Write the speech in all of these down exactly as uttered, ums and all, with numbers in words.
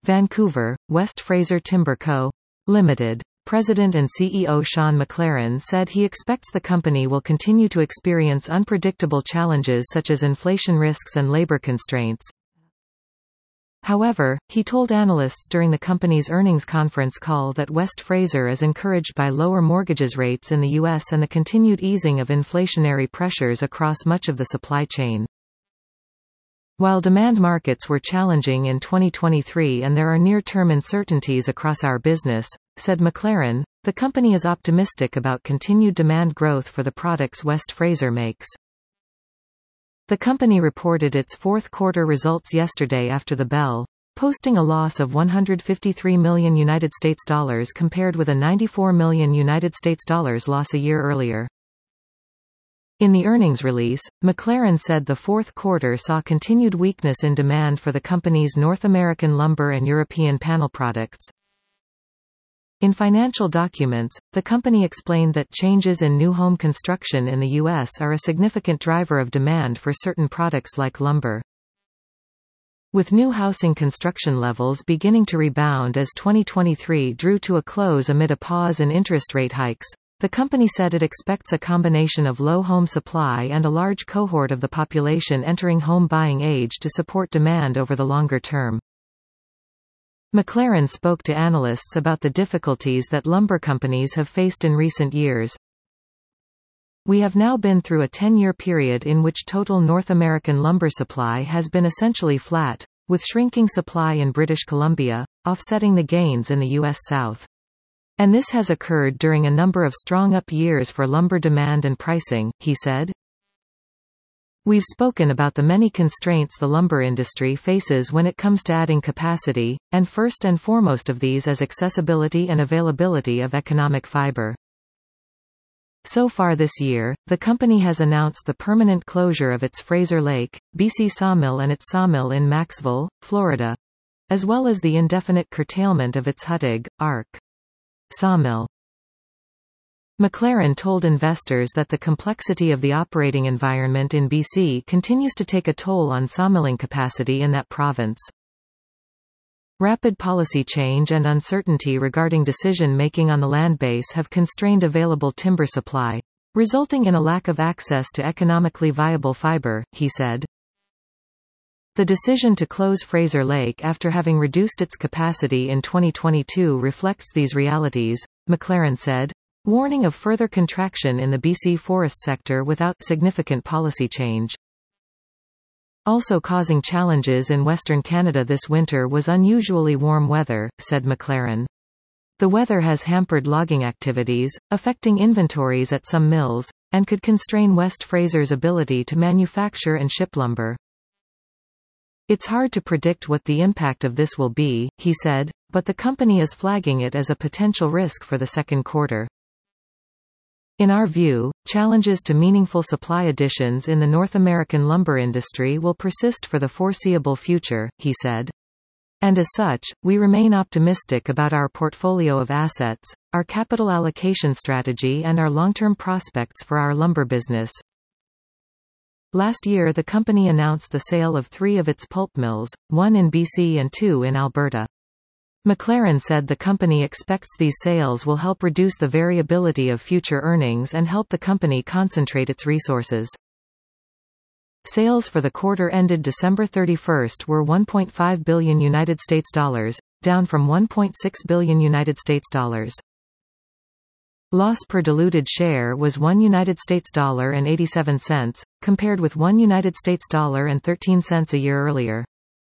Vancouver, West Fraser Timber Co. Limited. President and C E O Sean McLaren said he expects the company will continue to experience unpredictable challenges such as inflation risks and labor constraints. However, he told analysts during the company's earnings conference call that West Fraser is encouraged by lower mortgages rates in the U S and the continued easing of inflationary pressures across much of the supply chain. While demand markets were challenging in twenty twenty-three and there are near-term uncertainties across our business, said McLaren, the company is optimistic about continued demand growth for the products West Fraser makes. The company reported its fourth quarter results yesterday after the bell, posting a loss of one hundred fifty-three million United States dollars compared with a ninety-four million United States dollars loss a year earlier. In the earnings release, McLaren said the fourth quarter saw continued weakness in demand for the company's North American lumber and European panel products. In financial documents, the company explained that changes in new home construction in the U S are a significant driver of demand for certain products like lumber. With new housing construction levels beginning to rebound as twenty twenty-three drew to a close amid a pause in interest rate hikes, the company said it expects a combination of low home supply and a large cohort of the population entering home buying age to support demand over the longer term. McLaren spoke to analysts about the difficulties that lumber companies have faced in recent years. We have now been through a ten-year period in which total North American lumber supply has been essentially flat, with shrinking supply in British Columbia, offsetting the gains in the U S South. And this has occurred during a number of strong up years for lumber demand and pricing, he said. We've spoken about the many constraints the lumber industry faces when it comes to adding capacity, and first and foremost of these is accessibility and availability of economic fiber. So far this year, the company has announced the permanent closure of its Fraser Lake, B C sawmill and its sawmill in Maxville, Florida, as well as the indefinite curtailment of its Huttig, Ark. Sawmill. McLaren told investors that the complexity of the operating environment in B C continues to take a toll on sawmilling capacity in that province. Rapid policy change and uncertainty regarding decision-making on the land base have constrained available timber supply, resulting in a lack of access to economically viable fiber, he said. The decision to close Fraser Lake after having reduced its capacity in twenty twenty-two reflects these realities, McLaren said, warning of further contraction in the B C forest sector without significant policy change. Also causing challenges in Western Canada this winter was unusually warm weather, said McLaren. The weather has hampered logging activities, affecting inventories at some mills, and could constrain West Fraser's ability to manufacture and ship lumber. It's hard to predict what the impact of this will be, he said, but the company is flagging it as a potential risk for the second quarter. In our view, challenges to meaningful supply additions in the North American lumber industry will persist for the foreseeable future, he said. And as such, we remain optimistic about our portfolio of assets, our capital allocation strategy and our long-term prospects for our lumber business. Last year the company announced the sale of three of its pulp mills, one in B C and two in Alberta. McLaren said the company expects these sales will help reduce the variability of future earnings and help the company concentrate its resources. Sales for the quarter ended December thirty-first were one point five billion United States dollars, down from one point six billion United States dollars. Loss per diluted share was one United States dollar and eighty-seven cents, compared with one United States dollar and thirteen cents a year earlier.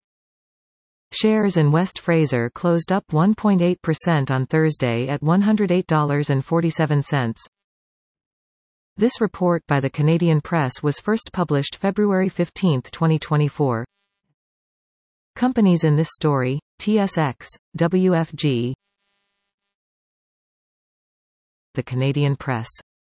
Shares in West Fraser closed up one point eight percent on Thursday at one hundred eight dollars and forty-seven cents. This report by the Canadian Press was first published February fifteenth, twenty twenty-four. Companies in this story: T S X, W F G. The Canadian Press.